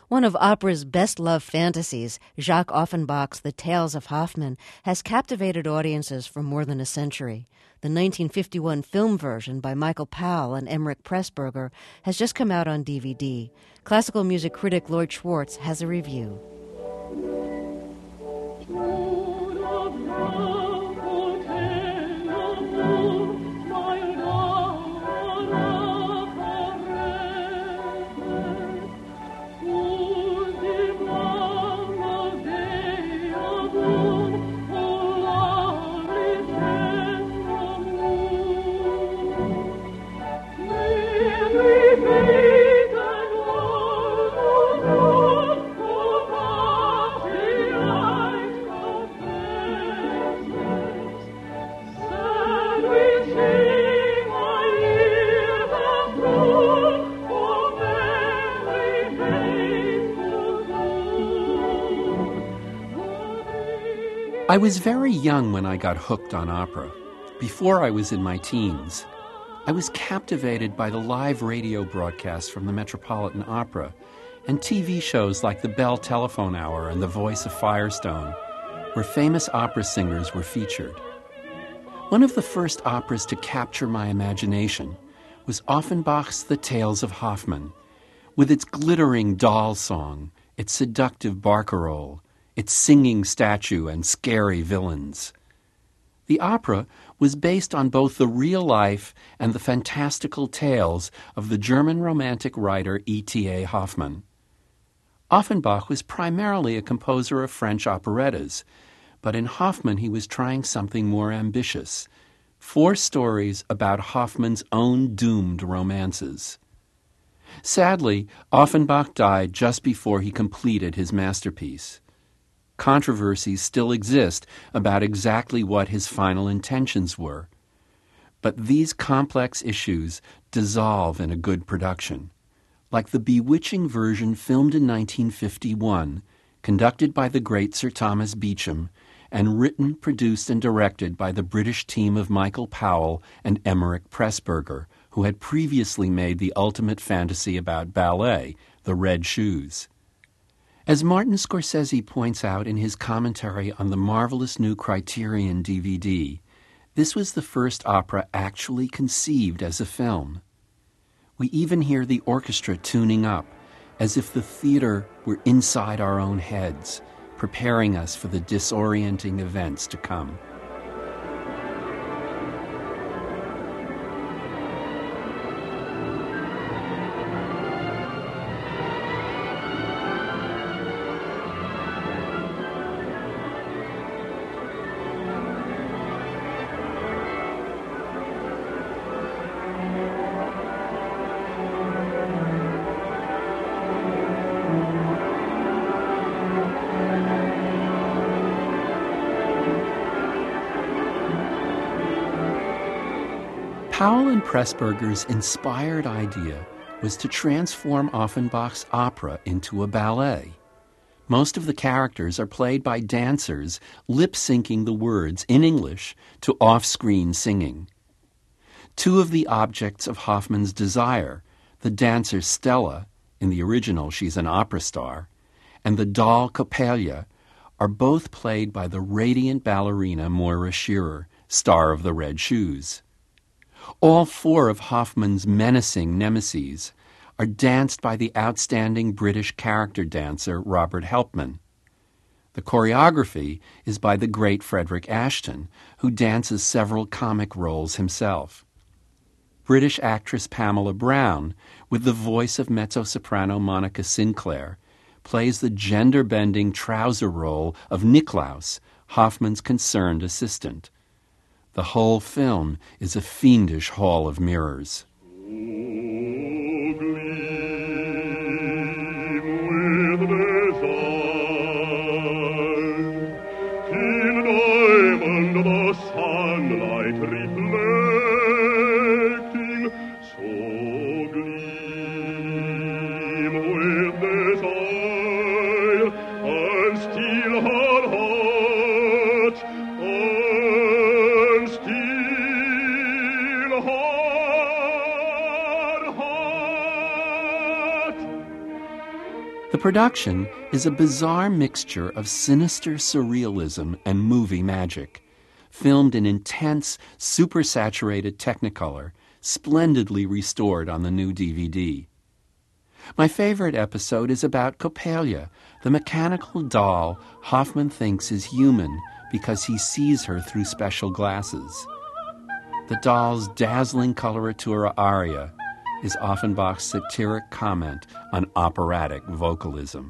One of opera's best-loved fantasies, Jacques Offenbach's The Tales of Hoffmann, has captivated audiences for more than a century. The 1951 film version by Michael Powell and Emmerich Pressburger has just come out on DVD. Classical music critic Lloyd Schwartz has a review. I was very young when I got hooked on opera. Before I was in my teens, I was captivated by the live radio broadcasts from the Metropolitan Opera and TV shows like the Bell Telephone Hour and The Voice of Firestone, where famous opera singers were featured. One of the first operas to capture my imagination was Offenbach's The Tales of Hoffmann, with its glittering doll song, its seductive barcarolle, its singing statue and scary villains. The opera was based on both the real life and the fantastical tales of the German Romantic writer E.T.A. Hoffmann. Offenbach was primarily a composer of French operettas, but in Hoffmann he was trying something more ambitious: 4 stories about Hoffmann's own doomed romances. Sadly, Offenbach died just before he completed his masterpiece. Controversies still exist about exactly what his final intentions were. But these complex issues dissolve in a good production, like the bewitching version filmed in 1951, conducted by the great Sir Thomas Beecham, and written, produced, and directed by the British team of Michael Powell and Emmerich Pressburger, who had previously made the ultimate fantasy about ballet, The Red Shoes. As Martin Scorsese points out in his commentary on the marvelous new Criterion DVD, this was the first opera actually conceived as a film. We even hear the orchestra tuning up, as if the theater were inside our own heads, preparing us for the disorienting events to come. Powell and Pressburger's inspired idea was to transform Offenbach's opera into a ballet. Most of the characters are played by dancers lip-syncing the words in English to off-screen singing. 2 of the objects of Hoffmann's desire, the dancer Stella, in the original she's an opera star, and the doll Coppelia, are both played by the radiant ballerina Moira Shearer, star of The Red Shoes. All 4 of Hoffmann's menacing nemeses are danced by the outstanding British character dancer Robert Helpmann. The choreography is by the great Frederick Ashton, who dances several comic roles himself. British actress Pamela Brown, with the voice of mezzo-soprano Monica Sinclair, plays the gender-bending trouser role of Niklaus, Hoffmann's concerned assistant. The whole film is a fiendish hall of mirrors. The production is a bizarre mixture of sinister surrealism and movie magic, filmed in intense, supersaturated Technicolor, splendidly restored on the new DVD. My favorite episode is about Coppelia, the mechanical doll Hoffman thinks is human because he sees her through special glasses. The doll's dazzling coloratura aria is Offenbach's satiric comment on operatic vocalism.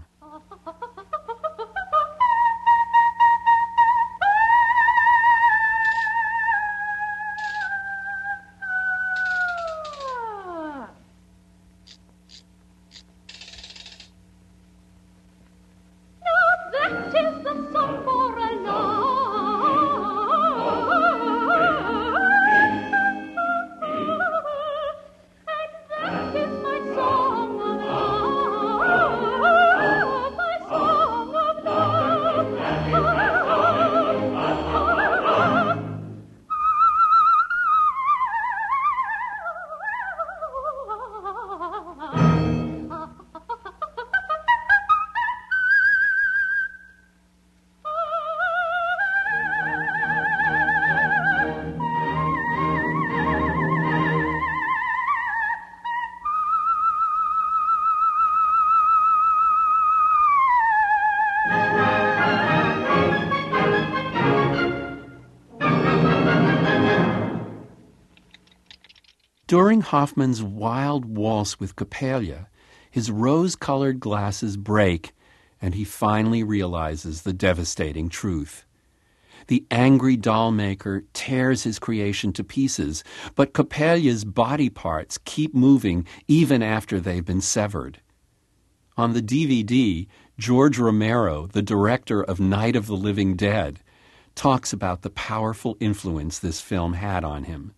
During Hoffman's wild waltz with Coppelia, his rose-colored glasses break, and he finally realizes the devastating truth. The angry doll maker tears his creation to pieces, but Coppelia's body parts keep moving even after they've been severed. On the DVD, George Romero, the director of Night of the Living Dead, talks about the powerful influence this film had on him.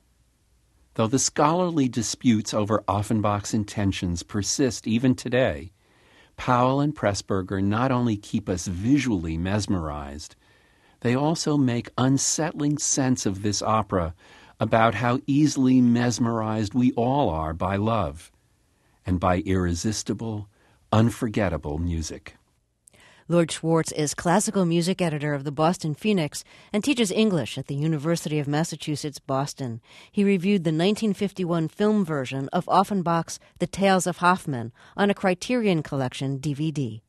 Though the scholarly disputes over Offenbach's intentions persist even today, Powell and Pressburger not only keep us visually mesmerized, they also make unsettling sense of this opera about how easily mesmerized we all are by love and by irresistible, unforgettable music. Lord Schwartz is classical music editor of the Boston Phoenix and teaches English at the University of Massachusetts, Boston. He reviewed the 1951 film version of Offenbach's The Tales of Hoffmann on a Criterion Collection DVD.